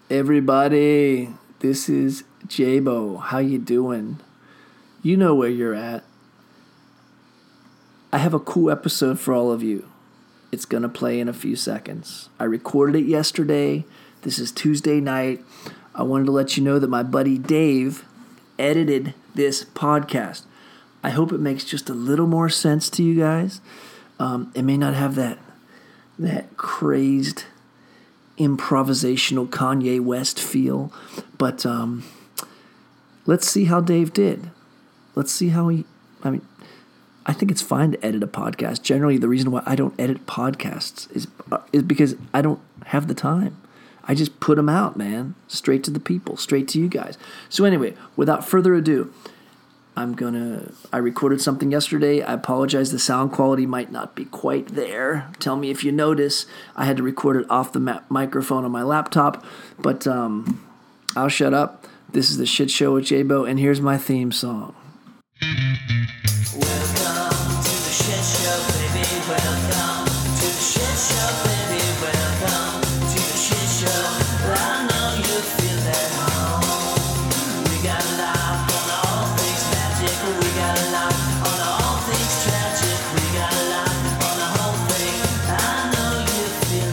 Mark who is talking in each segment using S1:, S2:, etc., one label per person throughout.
S1: Everybody, this is Jabo. How you doing? You know where you're at. I have a cool episode for all of you. It's going to play in a few seconds. I recorded it yesterday. This is Tuesday night. I wanted to let you know that my buddy Dave edited this podcast. I hope it makes just a little more sense to you guys. It may not have that crazed improvisational Kanye West feel, but let's see how Dave did. Let's see how I think it's fine to edit a podcast. Generally, the reason why I don't edit podcasts is because I don't have the time. I just put them out, man, straight to the people, straight to you guys. So anyway, without further ado, I recorded something yesterday. I apologize. The sound quality might not be quite there. Tell me if you notice. I had to record it off the microphone on my laptop, but I'll shut up. This is the Shit Show with Jabo, and here's my theme song. Welcome to the Shit Show, baby. Welcome to the Shit Show, baby. Welcome to the Shit Show. I know you feel at home. We got live on all things magic. We got live on all things tragic. We got live on the whole thing. I know you feel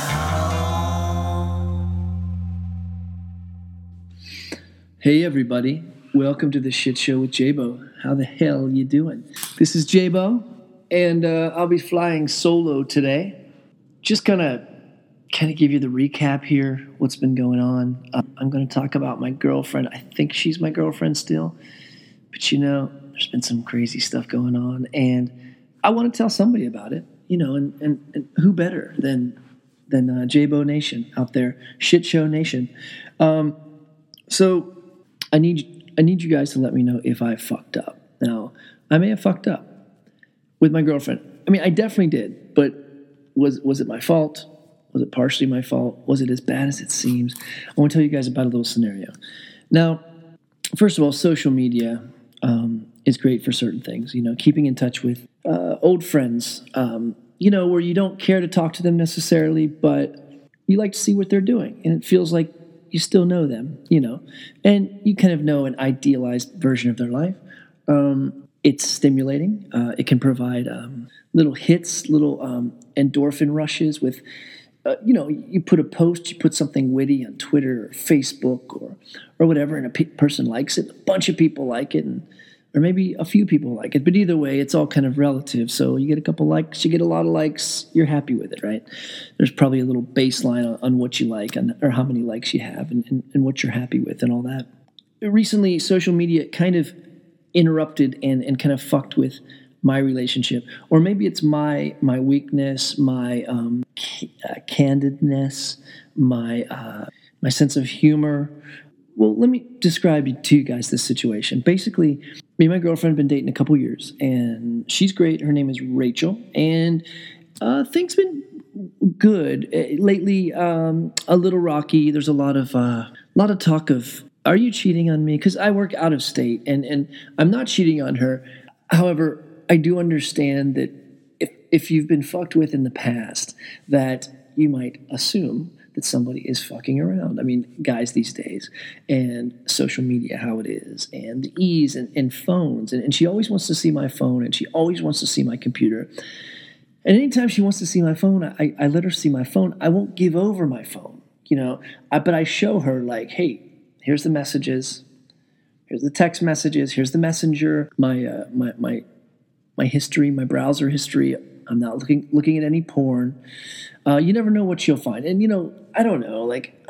S1: at home. Hey everybody. Welcome to the Shit Show with Jabo. How the hell you doing? This is Jabo, and I'll be flying solo today. Just gonna kind of give you the recap here, what's been going on. I'm going to talk about my girlfriend. I think she's my girlfriend still, but there's been some crazy stuff going on, and I want to tell somebody about it. And who better than Jabo Nation out there, Shit Show Nation. So I need you guys to let me know if I fucked up. Now, I may have fucked up with my girlfriend. I mean, I definitely did, but was it my fault? Was it partially my fault? Was it as bad as it seems? I want to tell you guys about a little scenario. Now, first of all, social media is great for certain things. Keeping in touch with old friends, where you don't care to talk to them necessarily, but you like to see what they're doing, and it feels like you still know them, and you kind of know an idealized version of their life. It's stimulating. It can provide little hits, little endorphin rushes with, you put a post, you put something witty on Twitter or Facebook or whatever, and a person likes it. A bunch of people like it, or maybe a few people like it. But either way, it's all kind of relative. So you get a couple likes, you get a lot of likes, you're happy with it, right? There's probably a little baseline on what you like or how many likes you have and what you're happy with and all that. Recently, social media kind of interrupted and kind of fucked with my relationship. Or maybe it's my weakness, my candidness, my sense of humor. Well, let me describe to you guys this situation. Basically, me and my girlfriend have been dating a couple years, and she's great. Her name is Rachel, and things been good lately. A little rocky. There's a lot of talk of, are you cheating on me? Because I work out of state, and I'm not cheating on her. However, I do understand that if you've been fucked with in the past, that you might assume that somebody is fucking around. I mean, guys these days, and social media, how it is, and the ease and phones. And she always wants to see my phone, and she always wants to see my computer. And anytime she wants to see my phone, I let her see my phone. I won't give over my phone, but I show her, like, hey, here's the messages, here's the text messages, here's the messenger, my history, my browser history. I'm not looking at any porn. You never know what you'll find. And, I don't know, like,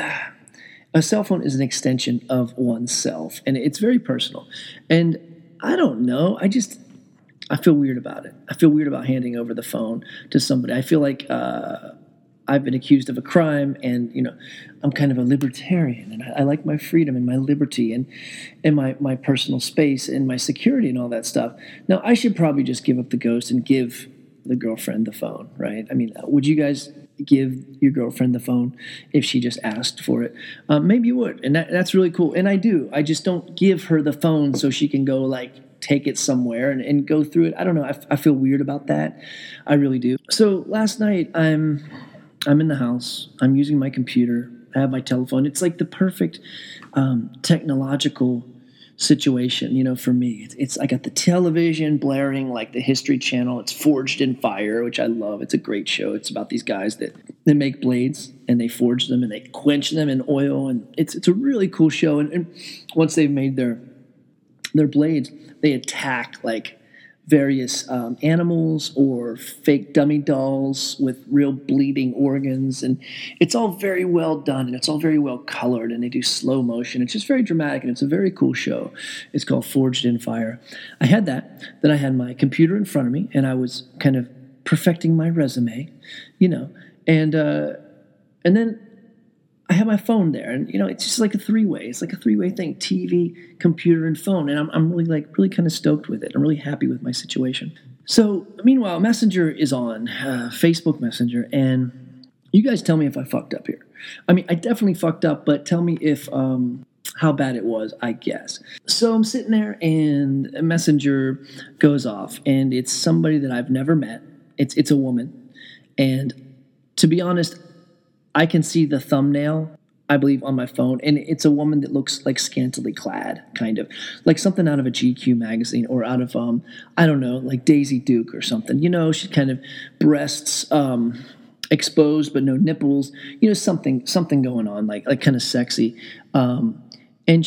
S1: a cell phone is an extension of oneself, and it's very personal. And I don't know, I feel weird about it. I feel weird about handing over the phone to somebody. I feel like I've been accused of a crime, and, I'm kind of a libertarian, and I like my freedom and my liberty and my personal space and my security and all that stuff. Now, I should probably just give up the ghost and give the girlfriend the phone, right? I mean, would you guys give your girlfriend the phone if she just asked for it? Maybe you would, and that's really cool. And I do. I just don't give her the phone so she can go, like, take it somewhere and go through it. I don't know. I feel weird about that. I really do. So last night, I'm in the house. I'm using my computer. I have my telephone. It's like the perfect technological situation, for me. It's I got the television blaring like the History Channel. It's Forged in Fire, which I love. It's a great show. It's about these guys that they make blades and they forge them and they quench them in oil, and it's a really cool show. And once they've made their blades, they attack like various animals or fake dummy dolls with real bleeding organs, and it's all very well done and it's all very well colored, and they do slow motion. It's just very dramatic, and it's a very cool show. It's called Forged in Fire. I had that. Then I had my computer in front of me, and I was kind of perfecting my resume, and then I have my phone there, and it's just like a three-way. It's like a three-way thing: TV, computer, and phone. And I'm really kind of stoked with it. I'm really happy with my situation. So meanwhile, Messenger is on, Facebook Messenger, and you guys tell me if I fucked up here. I definitely fucked up, but tell me if how bad it was, I guess. So I'm sitting there, and a Messenger goes off, and it's somebody that I've never met. It's a woman, and to be honest, I can see the thumbnail, I believe, on my phone, and it's a woman that looks like scantily clad, kind of like something out of a GQ magazine or out of I don't know, like Daisy Duke or something. She's kind of breasts exposed but no nipples. Something going on, like kind of sexy. And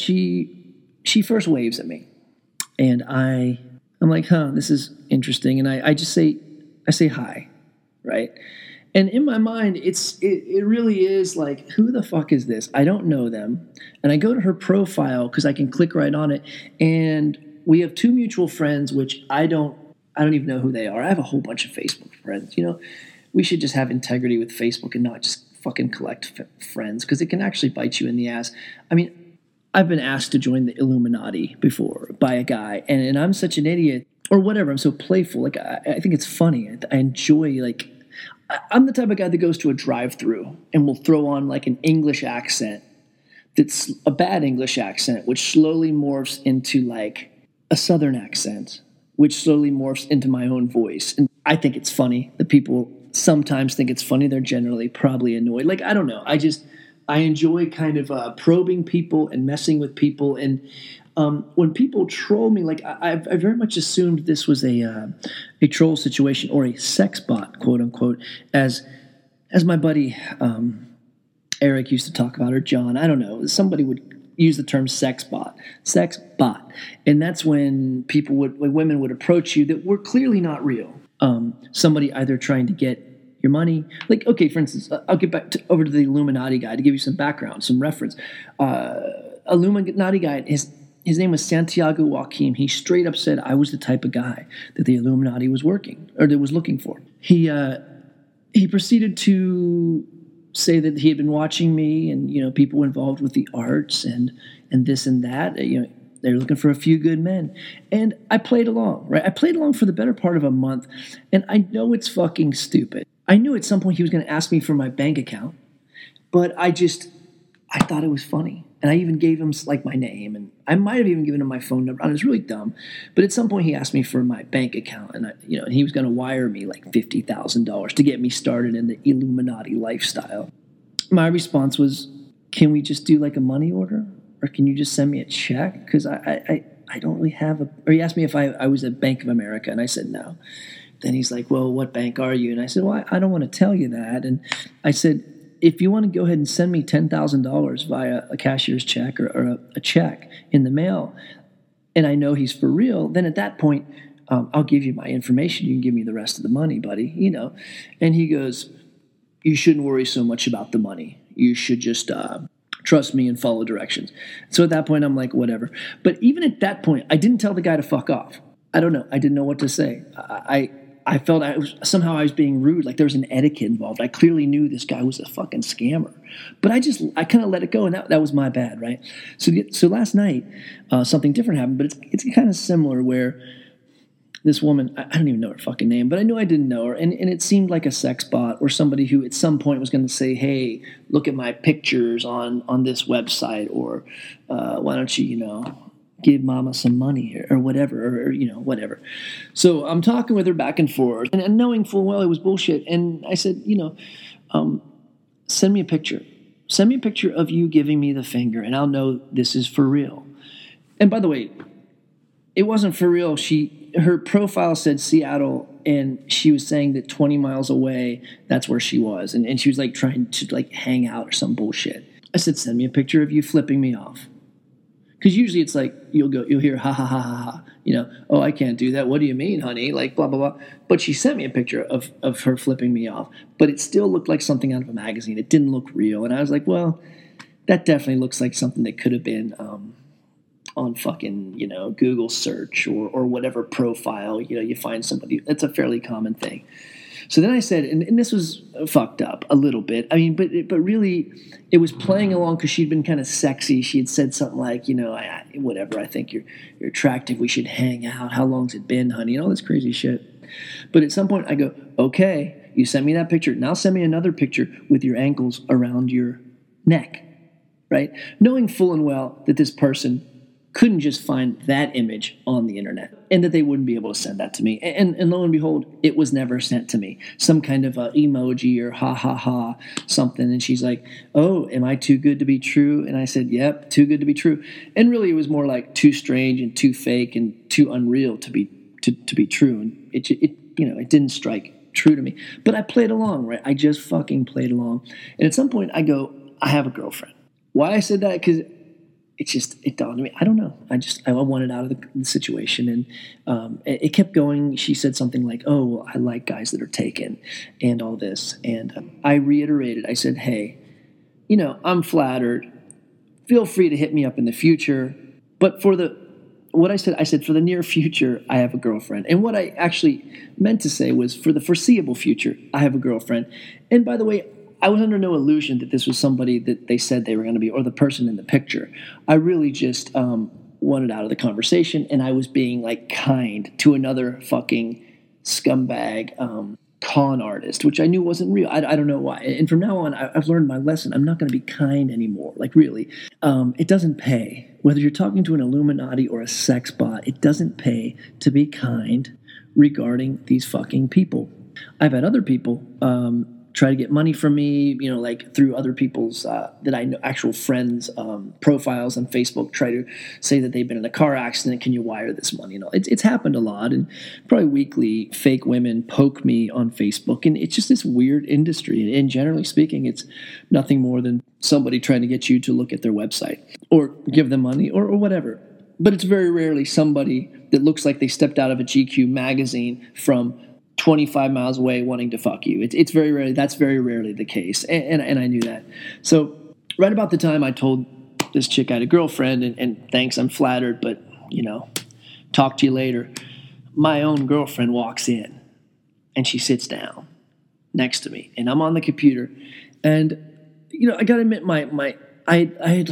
S1: she first waves at me, and I'm like, this is interesting, and I say hi, right? And in my mind, it really is like, who the fuck is this? I don't know them. And I go to her profile because I can click right on it. And we have two mutual friends, which I don't even know who they are. I have a whole bunch of Facebook friends. We should just have integrity with Facebook and not just fucking collect friends, because it can actually bite you in the ass. I've been asked to join the Illuminati before by a guy, and I'm such an idiot or whatever. I'm so playful. Like, I think it's funny. I enjoy, like, I'm the type of guy that goes to a drive-through and will throw on like an English accent that's a bad English accent, which slowly morphs into like a Southern accent, which slowly morphs into my own voice. And I think it's funny. The people sometimes think it's funny. They're generally probably annoyed. Like, I don't know. I enjoy kind of probing people and messing with people. And when people troll me, like I very much assumed this was a troll situation or a sex bot, quote unquote, as my buddy Eric used to talk about, or John. I don't know. Somebody would use the term sex bot, and that's when women would approach you that were clearly not real. Somebody either trying to get your money. Like, okay, for instance, I'll get back over to the Illuminati guy to give you some background, some reference. Illuminati guy, his name was Santiago Joaquim. He straight up said I was the type of guy that the Illuminati was looking for. He proceeded to say that he had been watching me and, people involved with the arts and this and that. They're looking for a few good men. And I played along, right? I played along for the better part of a month, and I know it's fucking stupid. I knew at some point he was going to ask me for my bank account, but I thought it was funny. And I even gave him like my name, and I might have even given him my phone number. It was really dumb. But at some point he asked me for my bank account, and and he was going to wire me like $50,000 to get me started in the Illuminati lifestyle. My response was, can we just do like a money order? Or can you just send me a check? Because I don't really have or he asked me if I was at Bank of America, and I said no. Then he's like, well, what bank are you? And I said, well, I don't want to tell you that. And I said, if you want to go ahead and send me $10,000 via a cashier's check or a check in the mail, and I know he's for real, then at that point, I'll give you my information. You can give me the rest of the money, buddy, And he goes, you shouldn't worry so much about the money. You should just trust me and follow directions. So at that point, I'm like, whatever. But even at that point, I didn't tell the guy to fuck off. I don't know. I didn't know what to say. I felt I was being rude, like there was an etiquette involved. I clearly knew this guy was a fucking scammer, but I kind of let it go, and that was my bad, right? So last night, something different happened, but it's kind of similar where this woman, I don't even know her fucking name, but I knew I didn't know her, and it seemed like a sex bot or somebody who at some point was going to say, hey, look at my pictures on this website, or why don't you, give mama some money or whatever, or whatever. So I'm talking with her back and forth, and knowing full well it was bullshit. And I said, send me a picture. send me a picture of you giving me the finger, and I'll know this is for real. And by the way, it wasn't for real. Her profile said Seattle, and she was saying that 20 miles away, that's where she was. And she was like trying to like hang out or some bullshit. I said, send me a picture of you flipping me off. Because usually it's like, you'll hear, ha, ha, ha, ha, ha. Oh, I can't do that. What do you mean, honey? Like, blah, blah, blah. But she sent me a picture of her flipping me off. But it still looked like something out of a magazine. It didn't look real. And I was like, well, that definitely looks like something that could have been on fucking, Google search or whatever profile, you find somebody. That's a fairly common thing. So then I said, and this was fucked up a little bit. I mean, but really, it was playing along because she'd been kind of sexy. She had said something like, whatever, I think you're attractive. We should hang out. How long's it been, honey? And all this crazy shit. But at some point I go, okay, you sent me that picture. Now send me another picture with your ankles around your neck, right? Knowing full and well that this person couldn't just find that image on the internet and that they wouldn't be able to send that to me. And lo and behold, it was never sent to me. Some kind of emoji or ha, ha, ha, something. And she's like, oh, am I too good to be true? And I said, yep, too good to be true. And really it was more like too strange and too fake and too unreal to be true. And it didn't strike true to me. But I played along, right? I just fucking played along. And at some point I go, I have a girlfriend. Why I said that? Because it dawned on me. I don't know. I wanted out of the situation. And it kept going. She said something like, oh, well, I like guys that are taken and all this. And I reiterated. I said, hey, I'm flattered. Feel free to hit me up in the future. But for the near future, I have a girlfriend. And what I actually meant to say was for the foreseeable future, I have a girlfriend. And by the way, I was under no illusion that this was somebody that they said they were going to be or the person in the picture. I really just wanted out of the conversation, and I was being like kind to another fucking scumbag con artist, which I knew wasn't real. I don't know why. And from now on, I've learned my lesson. I'm not going to be kind anymore. Like really, it doesn't pay. Whether you're talking to an Illuminati or a sex bot, it doesn't pay to be kind regarding these fucking people. I've had other people try to get money from me, like through other people's that I know, actual friends' profiles on Facebook, try to say that they've been in a car accident. Can you wire this money? It's happened a lot, and probably weekly fake women poke me on Facebook, and it's just this weird industry. And generally speaking, it's nothing more than somebody trying to get you to look at their website or give them money or whatever. But it's very rarely somebody that looks like they stepped out of a GQ magazine from 25 miles away wanting to fuck you. It's very rarely. That's very rarely the case. And I knew that. So right about the time I told this chick I had a girlfriend and thanks, I'm flattered, but talk to you later. My own girlfriend walks in and she sits down next to me and I'm on the computer and, I got to admit I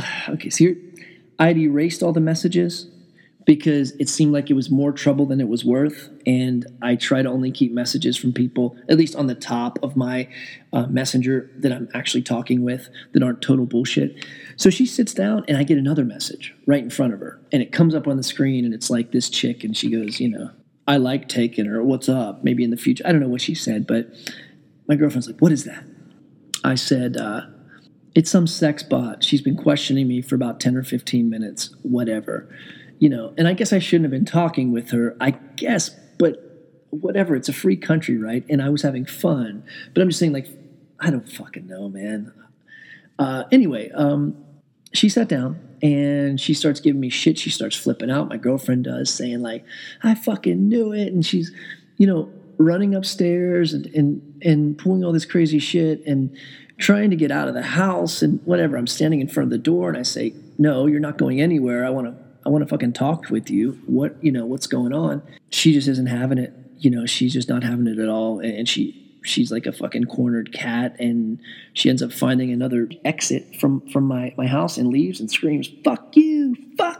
S1: had erased all the messages because it seemed like it was more trouble than it was worth. And I try to only keep messages from people, at least on the top of my messenger that I'm actually talking with, that aren't total bullshit. So she sits down and I get another message right in front of her. And it comes up on the screen and it's like this chick and she goes, I like taking her. What's up? Maybe in the future. I don't know what she said, but my girlfriend's like, what is that? I said, it's some sex bot. She's been questioning me for about 10 or 15 minutes, whatever. And I guess I shouldn't have been talking with her, I guess, but whatever. It's a free country, right? And I was having fun. But I'm just saying, like, I don't fucking know, man. Anyway, she sat down and she starts giving me shit. She starts flipping out. My girlfriend does, saying, like, I fucking knew it. And she's, running upstairs and pulling all this crazy shit and trying to get out of the house and whatever. I'm standing in front of the door and I say, no, you're not going anywhere. I want to fucking talk with you. What's going on? She just isn't having it. She's just not having it at all. And she's like a fucking cornered cat. And she ends up finding another exit from my house and leaves and screams, fuck you,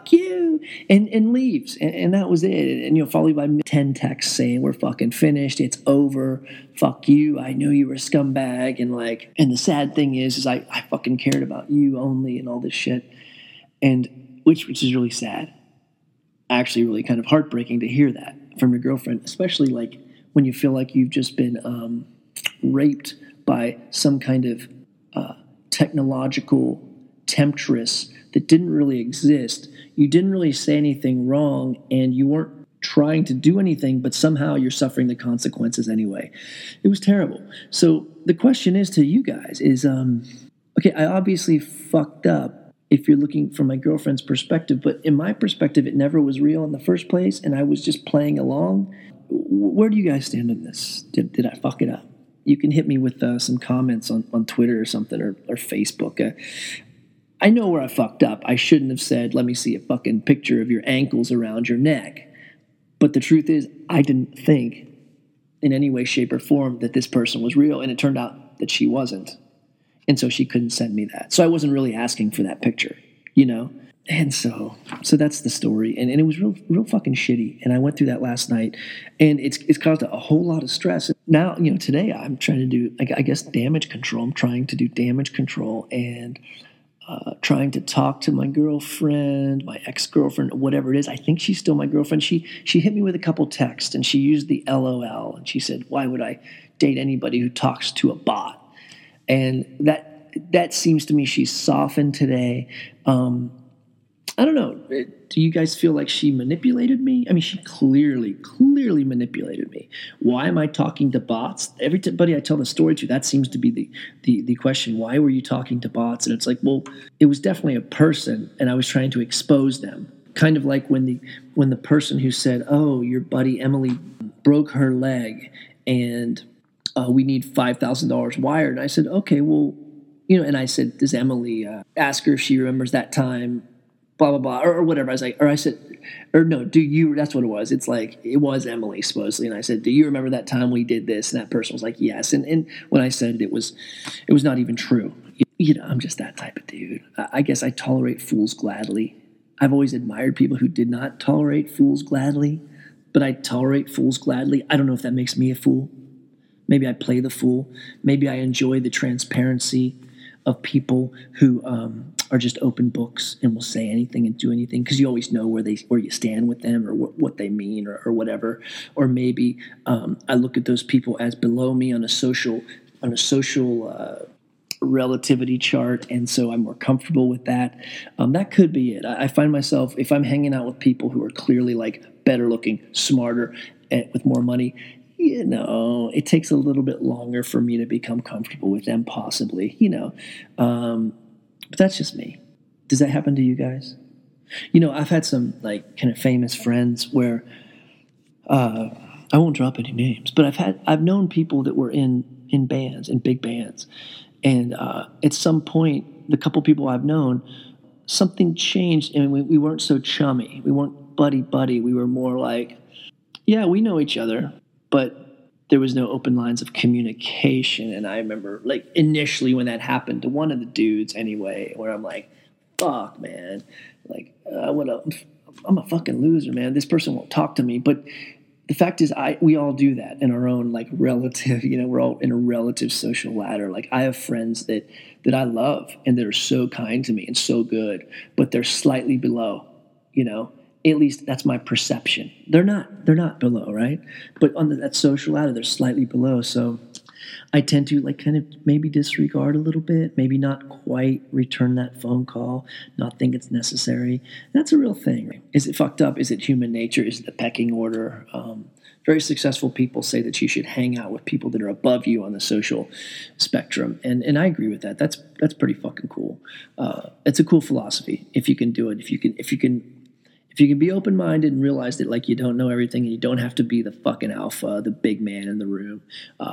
S1: and leaves. And that was it. And, followed by 10 texts saying, we're fucking finished. It's over. Fuck you. I knew you were a scumbag. And the sad thing is I fucking cared about you only and all this shit. And which is really sad. Actually, really kind of heartbreaking to hear that from your girlfriend, especially like when you feel like you've just been raped by some kind of technological temptress that didn't really exist. You didn't really say anything wrong, and you weren't trying to do anything, but somehow you're suffering the consequences anyway. It was terrible. So the question is to you guys is, okay, I obviously fucked up if you're looking from my girlfriend's perspective, but in my perspective, it never was real in the first place, and I was just playing along. Where do you guys stand on this? Did I fuck it up? You can hit me with some comments on Twitter or something, or Facebook. I know where I fucked up. I shouldn't have said, let me see a fucking picture of your ankles around your neck. But the truth is, I didn't think in any way, shape, or form that this person was real, and it turned out that she wasn't. And so she couldn't send me that. So I wasn't really asking for that picture, you know? And so that's the story. And it was real fucking shitty. And I went through that last night, and it's caused a whole lot of stress. Now, today I'm trying to do, I guess, damage control. I'm trying to do damage control and trying to talk to my girlfriend, my ex-girlfriend, whatever it is. I think she's still my girlfriend. She hit me with a couple texts, and she used the LOL, and she said, why would I date anybody who talks to a bot? And that seems to me she's softened today. I don't know. Do you guys feel like she manipulated me? I mean, she clearly manipulated me. Why am I talking to bots? Everybody I tell the story to, that seems to be the question. Why were you talking to bots? And it's like, well, it was definitely a person, and I was trying to expose them. Kind of like when the person who said, oh, your buddy Emily broke her leg, and we need $5,000 wired. And I said, okay, well, and I said, does Emily ask her if she remembers that time? Blah, blah, blah, or whatever. I said, no, do you, that's what it was. It's like, it was Emily, supposedly. And I said, do you remember that time we did this? And that person was like, yes. And when I said it was not even true. I'm just that type of dude. I guess I tolerate fools gladly. I've always admired people who did not tolerate fools gladly, but I tolerate fools gladly. I don't know if that makes me a fool. Maybe I play the fool. Maybe I enjoy the transparency of people who are just open books and will say anything and do anything because you always know where you stand with them or what they mean or whatever. Or maybe I look at those people as below me on a social relativity chart, and so I'm more comfortable with that. That could be it. I find myself, if I'm hanging out with people who are clearly like better looking, smarter, with more money, it takes a little bit longer for me to become comfortable with them, possibly, but that's just me. Does that happen to you guys? I've had some like kind of famous friends where, I won't drop any names, but I've known people that were in bands, in big bands. And at some point, the couple people I've known, something changed, and we weren't so chummy. We weren't buddy-buddy. We were more like, yeah, we know each other, but there was no open lines of communication. And I remember, like, initially when that happened to one of the dudes anyway, where I'm like, fuck, man. Like, I'm a fucking loser, man. This person won't talk to me. But the fact is, we all do that in our own, like, relative, we're all in a relative social ladder. Like, I have friends that I love and that are so kind to me and so good, but they're slightly below, at least that's my perception. They're not below, right? But on that social ladder, they're slightly below. So I tend to like kind of maybe disregard a little bit, maybe not quite return that phone call, not think it's necessary. That's a real thing. Is it fucked up? Is it human nature? Is it the pecking order? Very successful people say that you should hang out with people that are above you on the social spectrum, and I agree with that. That's pretty fucking cool. It's a cool philosophy if you can do it. If you can be open-minded and realize that, like, you don't know everything and you don't have to be the fucking alpha, the big man in the room,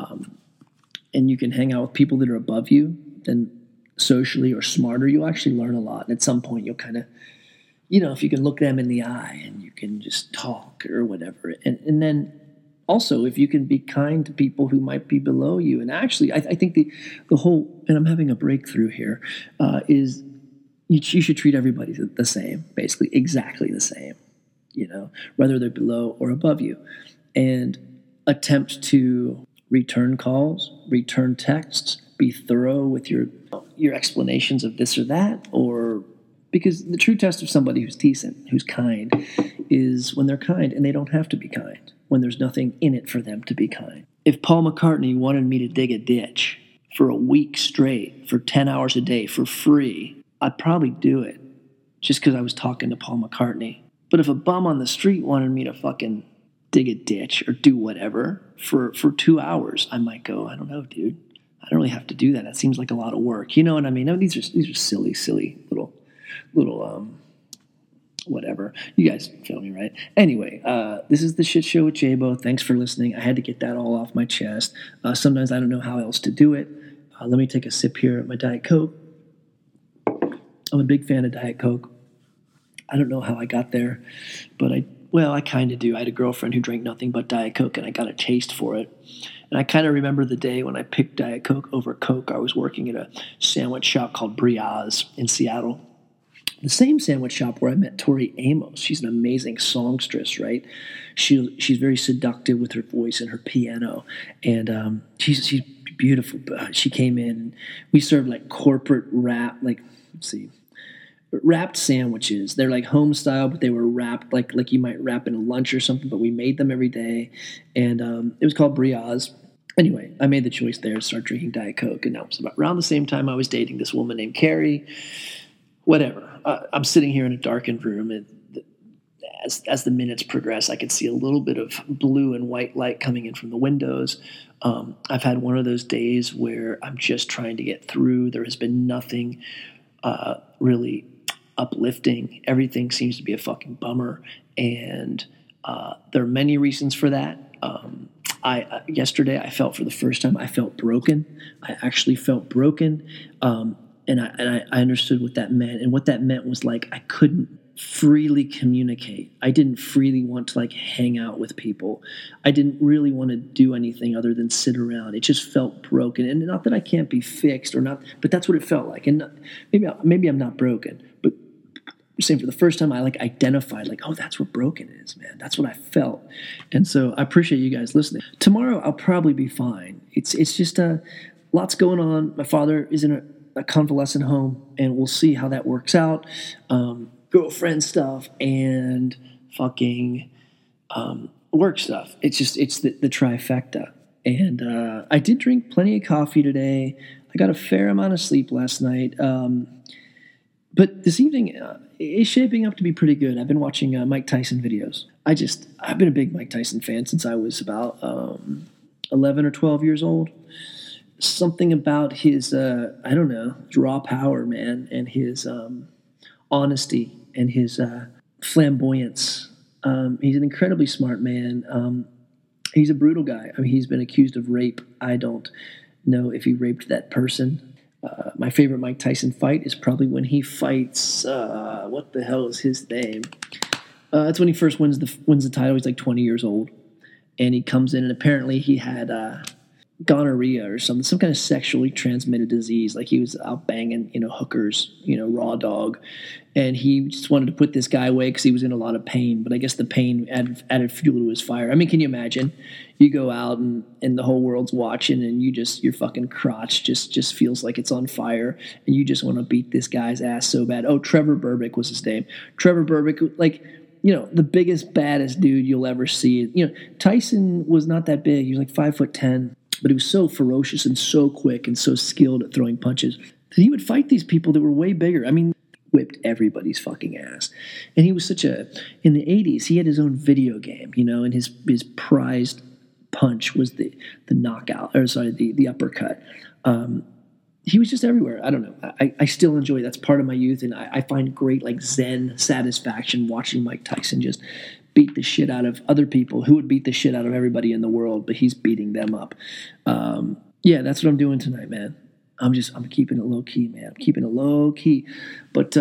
S1: and you can hang out with people that are above you, then socially or smarter, you'll actually learn a lot. And at some point, you'll kind of, if you can look them in the eye and you can just talk or whatever. And then also, if you can be kind to people who might be below you. And actually, I think the whole, and I'm having a breakthrough here, is you should treat everybody the same, basically exactly the same, whether they're below or above you, and attempt to return calls, return texts, be thorough with your explanations of this or that, or because the true test of somebody who's decent, who's kind, is when they're kind and they don't have to be kind, when there's nothing in it for them to be kind. If Paul McCartney wanted me to dig a ditch for a week straight for 10 hours a day for free, I'd probably do it just because I was talking to Paul McCartney. But if a bum on the street wanted me to fucking dig a ditch or do whatever for 2 hours, I might go, I don't know, dude. I don't really have to do that. That seems like a lot of work. You know what I mean? I mean, these are silly little whatever. You guys feel me, right? Anyway, this is the Shit Show with Jabo. Thanks for listening. I had to get that all off my chest. Sometimes I don't know how else to do it. Let me take a sip here at my Diet Coke. I'm a big fan of Diet Coke. I don't know how I got there, but I kind of do. I had a girlfriend who drank nothing but Diet Coke, and I got a taste for it. And I kind of remember the day when I picked Diet Coke over Coke. I was working at a sandwich shop called Briaz in Seattle. The same sandwich shop where I met Tori Amos. She's an amazing songstress, right? She's very seductive with her voice and her piano, and she's beautiful. She came in, and we served like corporate wrap, wrapped sandwiches. They're like home style, but they were wrapped like you might wrap in a lunch or something. But we made them every day, and it was called Briaz. Anyway, I made the choice there to start drinking Diet Coke, and that was about around the same time I was dating this woman named Carrie. Whatever. I'm sitting here in a darkened room, and as the minutes progress, I could see a little bit of blue and white light coming in from the windows. I've had one of those days where I'm just trying to get through. There has been nothing really uplifting. Everything seems to be a fucking bummer, and there are many reasons for that. Yesterday I felt for the first time, I felt broken. I actually felt broken. And I understood what that meant. And what that meant was like I couldn't freely communicate. I didn't freely want to like hang out with people. I didn't really want to do anything other than sit around. It just felt broken. And not that I can't be fixed or not, but that's what it felt like. And maybe I'm not broken, but I'm saying for the first time I like identified like, oh, that's what broken is, man. That's what I felt. And so I appreciate you guys listening. Tomorrow I'll probably be fine. It's just lots going on. My father is in a convalescent home, and we'll see how that works out. Girlfriend stuff and fucking work stuff. It's the trifecta. And I did drink plenty of coffee today. I got a fair amount of sleep last night. But this evening is shaping up to be pretty good. I've been watching Mike Tyson videos. I've been a big Mike Tyson fan since I was about 11 or 12 years old. Something about his, raw power, man, and his honesty and his flamboyance. He's an incredibly smart man. He's a brutal guy. I mean, he's been accused of rape. I don't know if he raped that person. My favorite Mike Tyson fight is probably when he fights, what the hell is his name? That's when he first wins the title. He's like 20 years old. And he comes in, and apparently he had gonorrhea or some kind of sexually transmitted disease. Like he was out banging, hookers, raw dog. And he just wanted to put this guy away because he was in a lot of pain. But I guess the pain added fuel to his fire. I mean, can you imagine? You go out and the whole world's watching, and your fucking crotch just feels like it's on fire, and you just want to beat this guy's ass so bad. Oh, Trevor Berbick was his name. Trevor Berbick, like, the biggest, baddest dude you'll ever see. Tyson was not that big. He was like 5'10". But he was so ferocious and so quick and so skilled at throwing punches that he would fight these people that were way bigger. I mean, whipped everybody's fucking ass. And he was in the 80s, he had his own video game, and his prized punch was the knockout, the uppercut. He was just everywhere. I don't know. I still enjoy, that's part of my youth, and I find great like Zen satisfaction watching Mike Tyson just beat the shit out of other people who would beat the shit out of everybody in the world, but he's beating them up. Yeah, that's what I'm doing tonight, man. I'm keeping it low key, man. I'm keeping it low key. But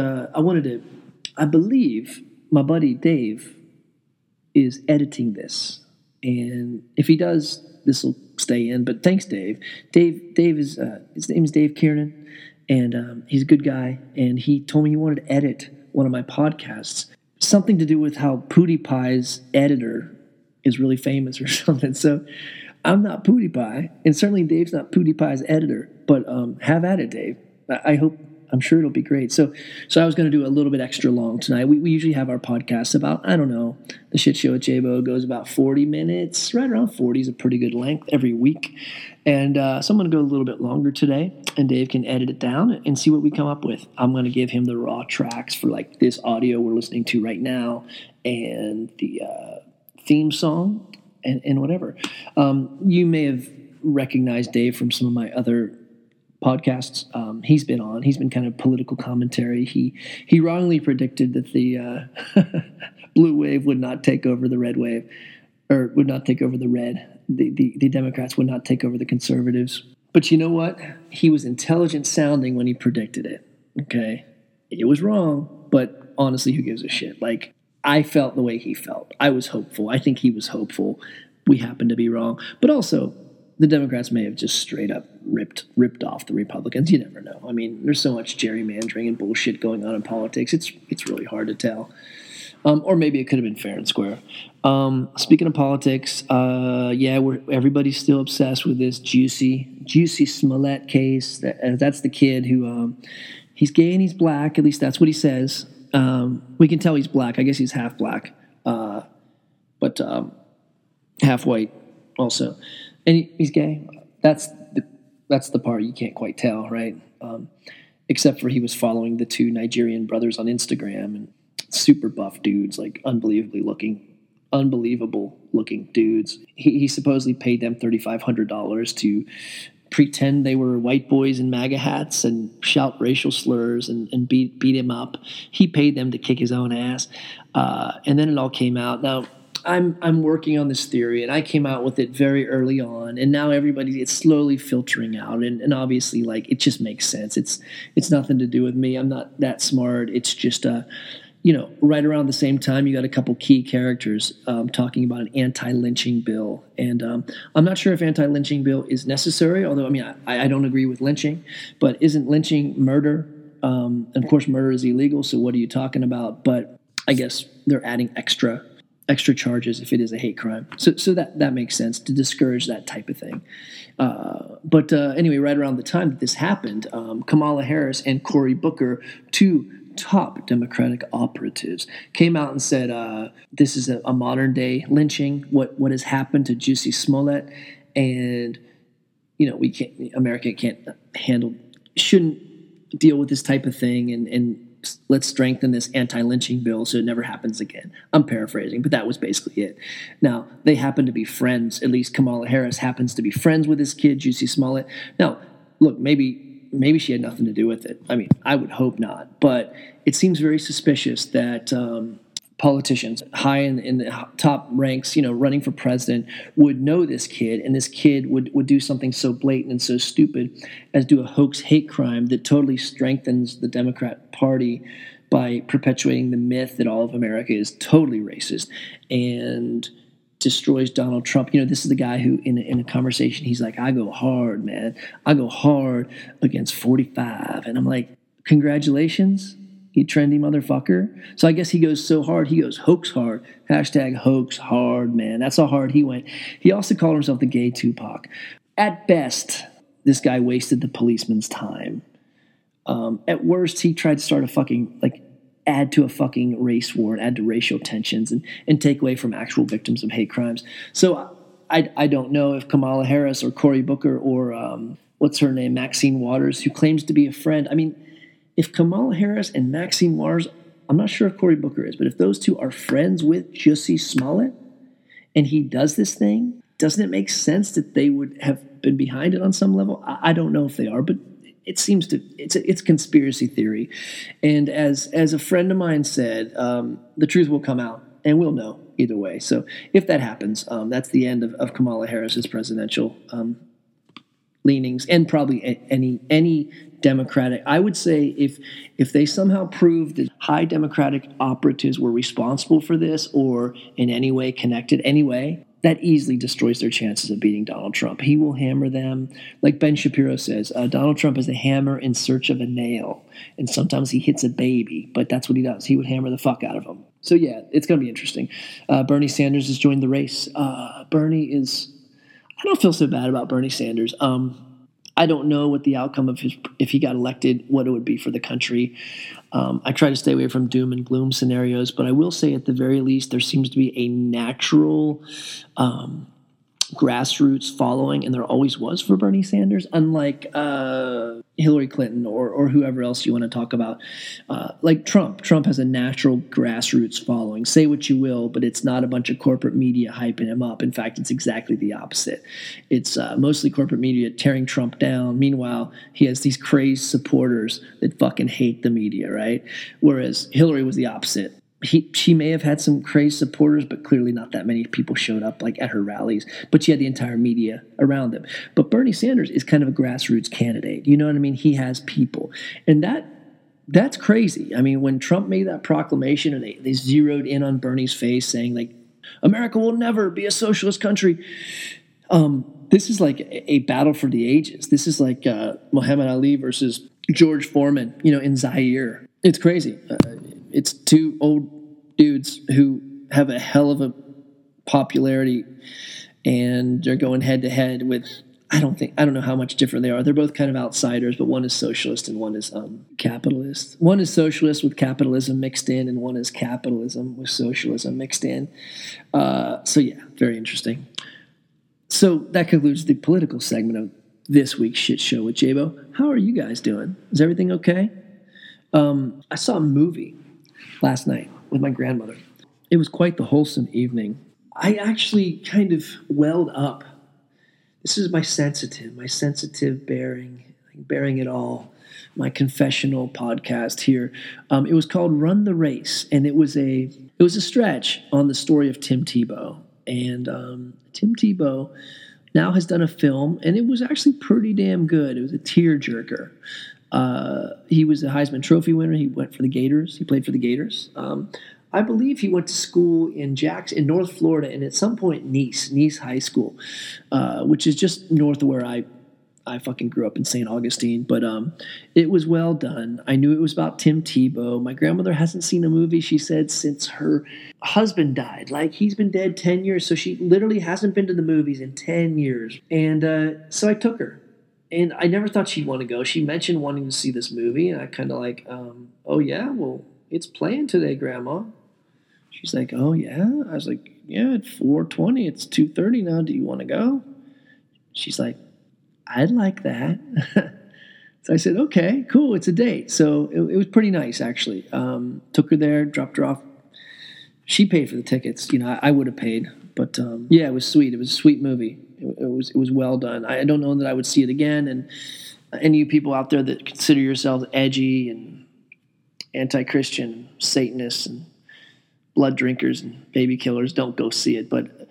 S1: I believe my buddy Dave is editing this. And if he does, this will stay in. But thanks, Dave. Dave is, his name is Dave Kiernan, and he's a good guy. And he told me he wanted to edit one of my podcasts. Something to do with how PewDiePie's editor is really famous or something. So I'm not PewDiePie, and certainly Dave's not PewDiePie's editor, but have at it, Dave. I hope I'm sure it'll be great. So I was going to do a little bit extra long tonight. We usually have our podcast about, I don't know, the shit show at J-Bo goes about 40 minutes. Right around 40 is a pretty good length every week. And so I'm going to go a little bit longer today, and Dave can edit it down and see what we come up with. I'm going to give him the raw tracks for like this audio we're listening to right now and the theme song and whatever. You may have recognized Dave from some of my other podcasts he's been on. He's been kind of political commentary. He wrongly predicted that the blue wave would not take over the red wave, or would not take over the red. The Democrats would not take over the conservatives. But you know what? He was intelligent sounding when he predicted it. Okay? It was wrong, but honestly, who gives a shit? Like, I felt the way he felt. I was hopeful. I think he was hopeful. We happened to be wrong. But also, the Democrats may have just straight up ripped off the Republicans. You never know. I mean, there's so much gerrymandering and bullshit going on in politics. It's really hard to tell. Or maybe it could have been fair and square. Speaking of politics, everybody's still obsessed with this Jussie Smollett case. That's the kid who he's gay and he's black. At least that's what he says. We can tell he's black. I guess he's half black, but half white also. And he's gay. That's the part you can't quite tell, right? Except for he was following the two Nigerian brothers on Instagram, and super buff dudes, like unbelievable looking dudes. He supposedly paid them $3,500 to pretend they were white boys in MAGA hats and shout racial slurs and beat him up. He paid them to kick his own ass, and then it all came out. Now, I'm working on this theory, and I came out with it very early on, and now it's slowly filtering out, and obviously, like, it just makes sense. It's nothing to do with me. I'm not that smart. It's just right around the same time, you got a couple key characters talking about an anti-lynching bill, and I'm not sure if anti-lynching bill is necessary. Although, I mean, I don't agree with lynching, but isn't lynching murder? And of course, murder is illegal. So what are you talking about? But I guess they're adding extra charges if it is a hate crime. So that makes sense to discourage that type of thing. But anyway, right around the time that this happened, Kamala Harris and Cory Booker, two top Democratic operatives, came out and said this is a modern day lynching. What has happened to Jussie Smollett, and America shouldn't deal with this type of thing, and let's strengthen this anti-lynching bill so it never happens again. I'm paraphrasing, but that was basically it. Now, they happen to be friends. At least Kamala Harris happens to be friends with this kid, Jussie Smollett. Now, look, maybe she had nothing to do with it. I mean, I would hope not. But it seems very suspicious that politicians high in the top ranks, running for president, would know this kid, and this kid would do something so blatant and so stupid as do a hoax hate crime that totally strengthens the Democrat Party by perpetuating the myth that all of America is totally racist and destroys Donald Trump. This is the guy who, in a conversation, he's like, I go hard, man. I go hard against 45. And I'm like, congratulations, you trendy motherfucker. So I guess he goes so hard, he goes hoax hard. #hoax hard, man. That's how hard he went. He also called himself the gay Tupac. At best, this guy wasted the policeman's time. At worst, he tried to start a fucking, add to a fucking race war, add to racial tensions, and take away from actual victims of hate crimes. So I don't know if Kamala Harris or Cory Booker or what's her name, Maxine Waters, who claims to be a friend. I mean, if Kamala Harris and Maxine Waters, I'm not sure if Cory Booker is, but if those two are friends with Jussie Smollett and he does this thing, doesn't it make sense that they would have been behind it on some level? I don't know if they are, but it seems to, it's conspiracy theory. And as a friend of mine said, the truth will come out and we'll know either way. So if that happens, that's the end of Kamala Harris's presidential leanings, and probably any Democratic. I would say if they somehow prove that high Democratic operatives were responsible for this or in any way connected anyway, that easily destroys their chances of beating Donald Trump. He will hammer them. Like Ben Shapiro says, Donald Trump is a hammer in search of a nail. And sometimes he hits a baby, but that's what he does. He would hammer the fuck out of them. So yeah, it's going to be interesting. Bernie Sanders has joined the race. I don't feel so bad about Bernie Sanders. I don't know what the outcome of if he got elected, what it would be for the country. I try to stay away from doom and gloom scenarios, but I will say at the very least, there seems to be a natural grassroots following, and there always was for Bernie Sanders, unlike Hillary Clinton or whoever else you want to talk about. Like Trump. Trump has a natural grassroots following. Say what you will, but it's not a bunch of corporate media hyping him up. In fact, it's exactly the opposite. It's mostly corporate media tearing Trump down. Meanwhile, he has these crazed supporters that fucking hate the media, right? Whereas Hillary was the opposite. She may have had some crazed supporters, but clearly not that many people showed up like at her rallies. But she had the entire media around them. But Bernie Sanders is kind of a grassroots candidate. You know what I mean? He has people, and that's crazy. I mean, when Trump made that proclamation and they zeroed in on Bernie's face, saying like, "America will never be a socialist country." This is like a battle for the ages. This is like Muhammad Ali versus George Foreman, in Zaire. It's crazy. It's two old dudes who have a hell of a popularity, and they're going head to head with, I don't know how much different they are. They're both kind of outsiders, but one is socialist and one is capitalist. One is socialist with capitalism mixed in, and one is capitalism with socialism mixed in. So yeah, very interesting. So that concludes the political segment of this week's Shit Show with Jabo. How are you guys doing? Is everything okay? I saw a movie last night with my grandmother. It was quite the wholesome evening. I actually kind of welled up. This is my sensitive bearing it all, my confessional podcast here. It was called Run the Race, and it was a stretch on the story of Tim Tebow. And Tim Tebow now has done a film, and it was actually pretty damn good. It was a tearjerker. He was a Heisman Trophy winner. He went for the Gators. He played for the Gators. I believe he went to school in North Florida, and at some point Nice High School, which is just north of where I fucking grew up in St. Augustine. But it was well done. I knew it was about Tim Tebow. My grandmother hasn't seen a movie, she said, since her husband died. Like, he's been dead 10 years, so she literally hasn't been to the movies in 10 years. And so I took her. And I never thought she'd want to go. She mentioned wanting to see this movie, and I kind of like, oh, yeah, well, it's playing today, Grandma. She's like, oh, yeah? I was like, yeah, at 4:20. It's 2:30 now. Do you want to go? She's like, I'd like that. So I said, okay, cool. It's a date. So it was pretty nice, actually. Took her there, dropped her off. She paid for the tickets. I would have paid. But, yeah, it was sweet. It was a sweet movie. It was well done. I don't know that I would see it again. And any of you people out there that consider yourselves edgy and anti-Christian, Satanists and blood drinkers and baby killers, don't go see it. But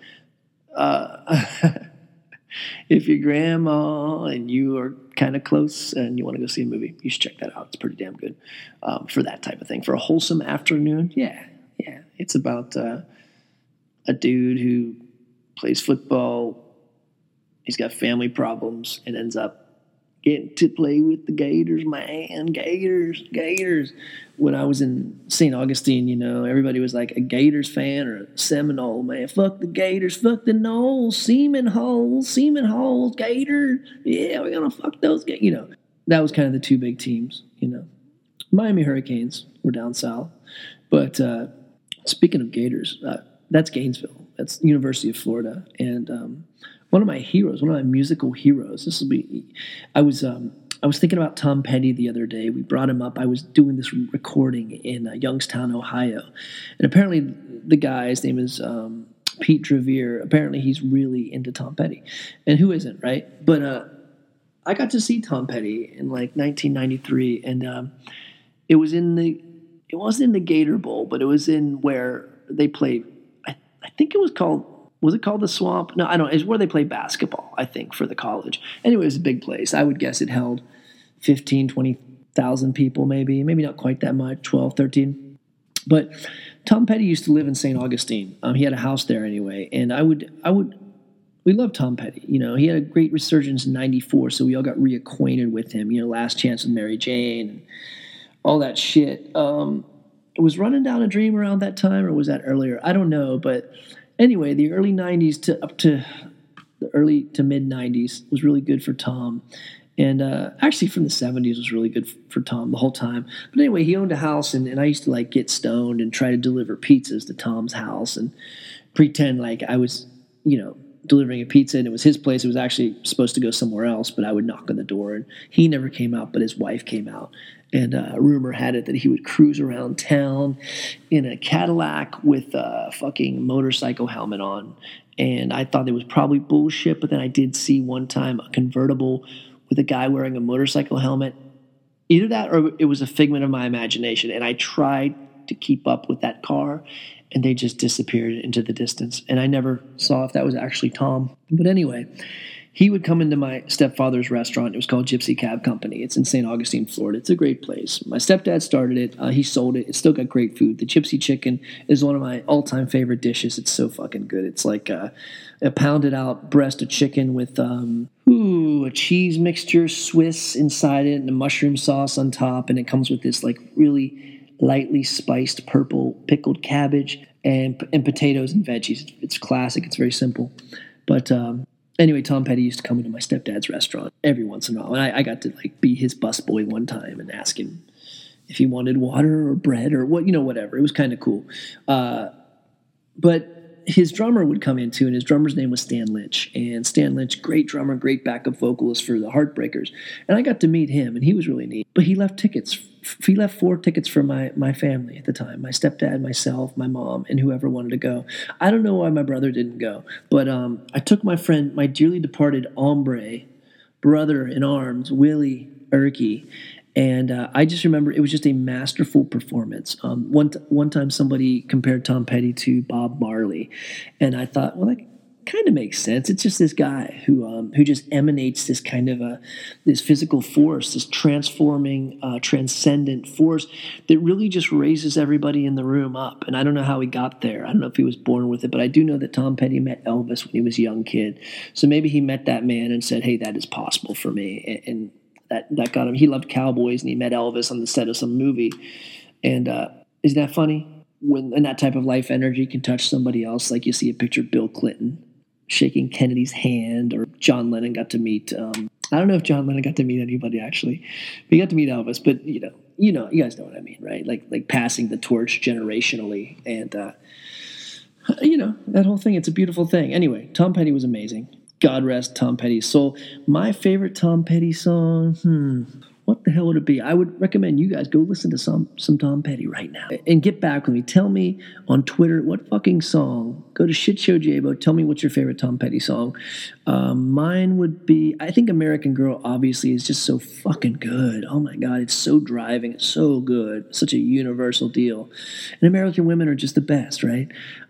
S1: if your grandma and you are kind of close and you want to go see a movie, you should check that out. It's pretty damn good for that type of thing. For a wholesome afternoon, yeah. It's about a dude who plays football. He's got family problems and ends up getting to play with the Gators, man. Gators. When I was in St. Augustine, everybody was like a Gators fan or a Seminole, man. Fuck the Gators, fuck the Noles, Seaman Holes, Gators. Yeah, we're going to fuck those Gators. That was kind of the two big teams, Miami Hurricanes were down south. But speaking of Gators, that's Gainesville. That's University of Florida. And one of my heroes, one of my musical heroes. I was thinking about Tom Petty the other day. We brought him up. I was doing this recording in Youngstown, Ohio, and apparently the guy, his name is Pete Trevere. Apparently he's really into Tom Petty, and who isn't, right? But I got to see Tom Petty in like 1993, and it wasn't in the Gator Bowl, but it was in where they played. I think it was called. Was it called the Swamp? No, I don't know. It's where they play basketball, I think, for the college. Anyway, it was a big place. I would guess it held 15, 20,000 people maybe. Maybe not quite that much, 12, 13. But Tom Petty used to live in St. Augustine. He had a house there anyway. And we loved Tom Petty. He had a great resurgence in 94, so we all got reacquainted with him. Last Chance with Mary Jane and all that shit. Was Running Down a Dream around that time, or was that earlier? I don't know, but anyway, the early 90s up to the early to mid 90s was really good for Tom. And actually from the 70s was really good for Tom the whole time. But anyway, he owned a house, and I used to like get stoned and try to deliver pizzas to Tom's house and pretend like I was, delivering a pizza and it was his place. It was actually supposed to go somewhere else, but I would knock on the door and he never came out, but his wife came out. And rumor had it that he would cruise around town in a Cadillac with a fucking motorcycle helmet on. And I thought it was probably bullshit, but then I did see one time a convertible with a guy wearing a motorcycle helmet. Either that or it was a figment of my imagination. And I tried to keep up with that car, and they just disappeared into the distance. And I never saw if that was actually Tom. But anyway, he would come into my stepfather's restaurant. It was called Gypsy Cab Company. It's in St. Augustine, Florida. It's a great place. My stepdad started it. He sold it. It's still got great food. The gypsy chicken is one of my all-time favorite dishes. It's so fucking good. It's like a pounded out breast of chicken with a cheese mixture, Swiss inside it, and a mushroom sauce on top. And it comes with this like really lightly spiced purple pickled cabbage and potatoes and veggies. It's classic. It's very simple. But anyway, Tom Petty used to come into my stepdad's restaurant every once in a while. And I got to like be his busboy one time and ask him if he wanted water or bread or whatever. It was kind of cool. But his drummer would come in too, and his drummer's name was Stan Lynch. And Stan Lynch, great drummer, great backup vocalist for the Heartbreakers. And I got to meet him, and he was really neat. But he left tickets. He left 4 tickets for my family at the time, my stepdad, myself, my mom, and whoever wanted to go. I don't know why my brother didn't go, but I took my friend, my dearly departed hombre, brother in arms, Willie Erkey, and I just remember it was just a masterful performance. One time somebody compared Tom Petty to Bob Marley, and I thought, well, that kind of makes sense. It's just this guy who just emanates this kind of this physical force, this transforming, transcendent force that really just raises everybody in the room up. And I don't know how he got there. I don't know if he was born with it, but I do know that Tom Petty met Elvis when he was a young kid. So maybe he met that man and said, hey, that is possible for me. And that got him. He loved cowboys, and he met Elvis on the set of some movie. And isn't that funny? When that type of life energy can touch somebody else, like you see a picture of Bill Clinton shaking Kennedy's hand, or John Lennon got to meet. I don't know if John Lennon got to meet anybody actually. He got to meet Elvis, but you guys know what I mean, right? Like passing the torch generationally, and that whole thing. It's a beautiful thing. Anyway, Tom Petty was amazing. God rest Tom Petty's soul. My favorite Tom Petty song, what the hell would it be? I would recommend you guys go listen to some Tom Petty right now and get back with me. Tell me on Twitter what fucking song. Go to Shit Show Jabo. Tell me what's your favorite Tom Petty song. Mine would be, I think American Girl obviously is just so fucking good. Oh my God, it's so driving. It's so good. Such a universal deal. And American Women are just the best, right?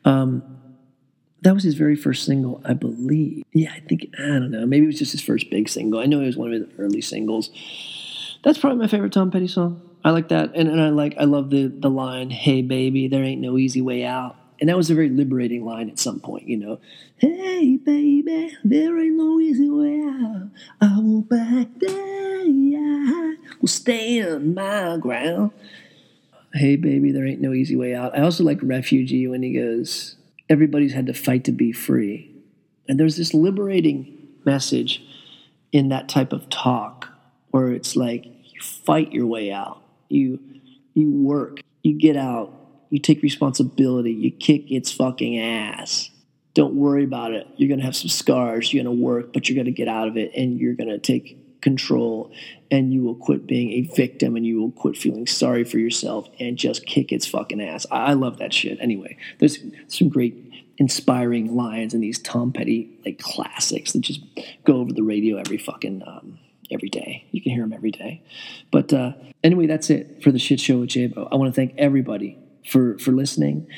S1: That was his very first single, I believe. Yeah, I don't know. Maybe it was just his first big single. I know it was one of his early singles. That's probably my favorite Tom Petty song. I like that. And I love the line, hey, baby, there ain't no easy way out. And that was a very liberating line at some point, Hey, baby, there ain't no easy way out. I won't back down. I will stand my ground. Hey, baby, there ain't no easy way out. I also like Refugee when he goes, everybody's had to fight to be free. And there's this liberating message in that type of talk where it's like you fight your way out. You work. You get out. You take responsibility. You kick its fucking ass. Don't worry about it. You're going to have some scars. You're going to work, but you're going to get out of it, and you're going to take control, and you will quit being a victim, and you will quit feeling sorry for yourself and just kick its fucking ass. I love that shit. Anyway, there's some great inspiring lines in these Tom Petty like classics that just go over the radio every day. You can hear them every day. But anyway, that's it for the Shit Show with Jabo. I want to thank everybody for listening.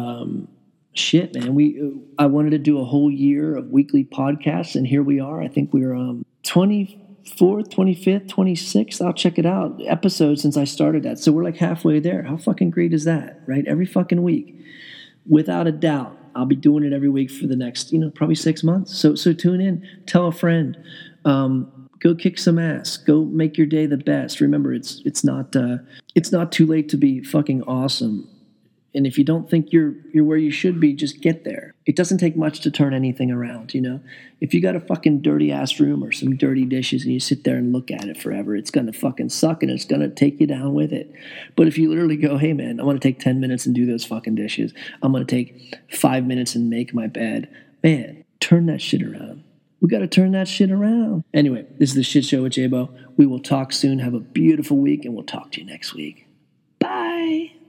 S1: Shit, man. I wanted to do a whole year of weekly podcasts, and here we are. I think we're 24th, 25th, 26th. I'll check it out. Episodes since I started that. So we're like halfway there. How fucking great is that, right? Every fucking week. Without a doubt, I'll be doing it every week for the next, probably 6 months. So tune in. Tell a friend. Go kick some ass. Go make your day the best. Remember, it's not too late to be fucking awesome. And if you don't think you're where you should be, just get there. It doesn't take much to turn anything around, you know? If you got a fucking dirty ass room or some dirty dishes and you sit there and look at it forever, it's gonna fucking suck and it's gonna take you down with it. But if you literally go, hey man, I wanna take 10 minutes and do those fucking dishes. I'm gonna take 5 minutes and make my bed. Man, turn that shit around. We got to turn that shit around. Anyway, this is the Shit Show with Jabo. We will talk soon. Have a beautiful week, and we'll talk to you next week. Bye.